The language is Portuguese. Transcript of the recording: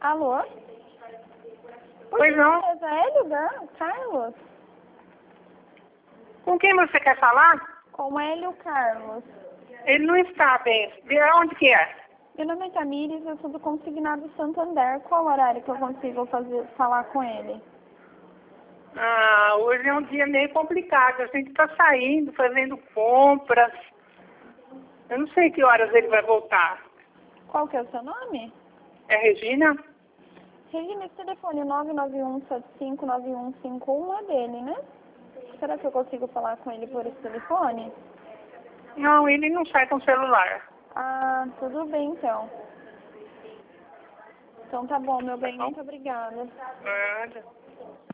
Alô? Pois não. Hélio, Carlos? Com quem você quer falar? Com Hélio Carlos. Ele não está bem. De onde que é? Meu nome é Tamires, eu sou do Consignado Santander. Qual horário que eu consigo falar com ele? Ah, hoje é um dia meio complicado. A gente está saindo, fazendo compras. Eu não sei que horas ele vai voltar. Qual que é o seu nome? É Regina? Regina, esse telefone 991759151 é dele, né? Será que eu consigo falar com ele por esse telefone? Não, ele não sai com celular. Ah, tudo bem então. Então tá bom, meu bem. Tá bom? Muito obrigada. Nada.